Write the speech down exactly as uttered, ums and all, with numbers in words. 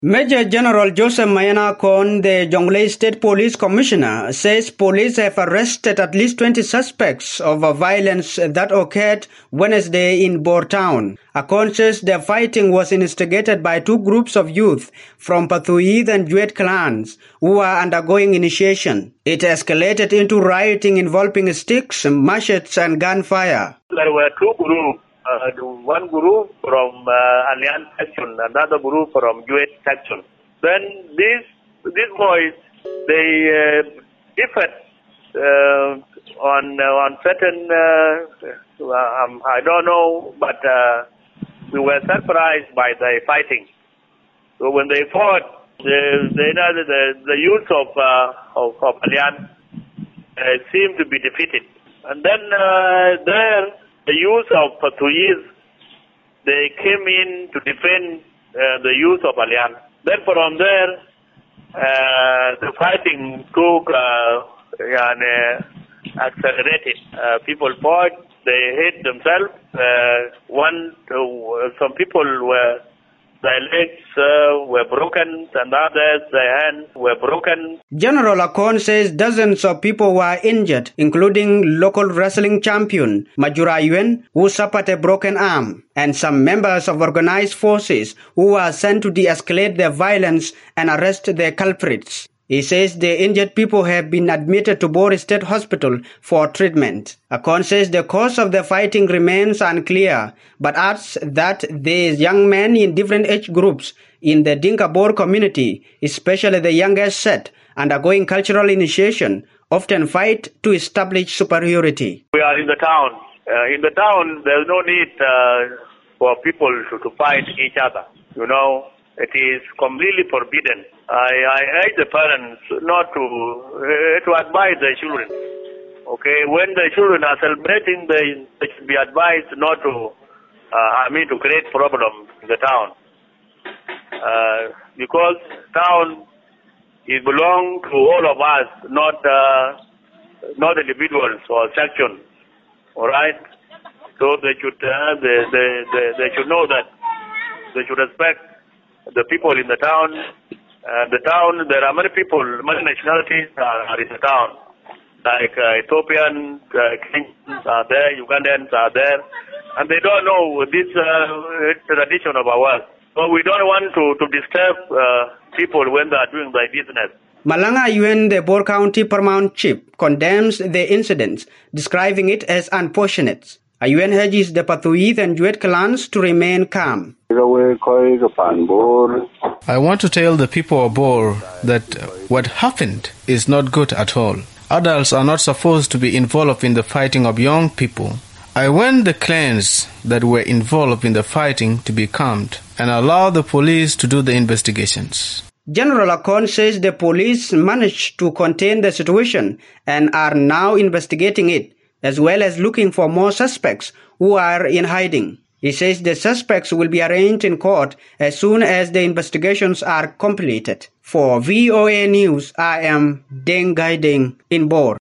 Major General Joseph Mayana Kon, the Jonglei State Police Commissioner, says police have arrested at least twenty suspects of a violence that occurred Wednesday in Bor Town. Akon says the fighting was instigated by two groups of youth from Pathuid and Juet clans who are undergoing initiation. It escalated into rioting involving sticks, machetes and gunfire. There were two groups. Uh, one group from uh, Alliance section, another group from Juet section. Then these these boys, they uh, differed uh, on uh, on certain. Uh, um, I don't know, but uh, we were surprised by the fighting. So when they fought, the the the, the youth of uh, of, of Alliance uh, seemed to be defeated, and then uh, there. The youth of Pathuid, they came in to defend uh, the youth of Alliance. Then from there, uh, the fighting took uh, and, uh, accelerated. Uh, people fought, they hit themselves. Uh, one, uh, some people were, their legs uh, were broken, and others, their hands were broken. General Akon says dozens of people were injured, including local wrestling champion Majura Yuen, who suffered a broken arm, and some members of organized forces who were sent to de-escalate the violence and arrest the culprits. He says the injured people have been admitted to Bor State Hospital for treatment. Akon says the cause of the fighting remains unclear, but adds that these young men in different age groups in the Dinka Bor community, especially the youngest set, undergoing cultural initiation, often fight to establish superiority. We are in the town. Uh, in the town, there's no need uh, for people to, to fight each other. You know, it is completely forbidden. I, I urge the parents not to uh, to advise their children. Okay, when the children are celebrating, they, they should be advised not to, uh, I mean, to create problems in the town. Uh, because town it belongs to all of us, not uh, not individuals or sections. All right, so they should uh, they, they, they, they should know that they should respect the people in the town. Uh, the town, there are many people, many nationalities are, are in the town, like uh, Ethiopian, uh, Kenyans are there, Ugandans are there, and they don't know this uh, tradition of ours. So we don't want to, to disturb uh, people when they are doing their business. Malanga Yuen, the Bor County Paramount Chief, condemns the incidents, describing it as unfortunate. Yuen urges the Pathuid and Juet clans to remain calm. I want to tell the people of Bor that what happened is not good at all. Adults are not supposed to be involved in the fighting of young people. I want the clans that were involved in the fighting to be calmed and allow the police to do the investigations. General Akon says the police managed to contain the situation and are now investigating it, as well as looking for more suspects who are in hiding. He says the suspects will be arraigned in court as soon as the investigations are completed. For V O A News, I am Deng Gai Deng in Bor.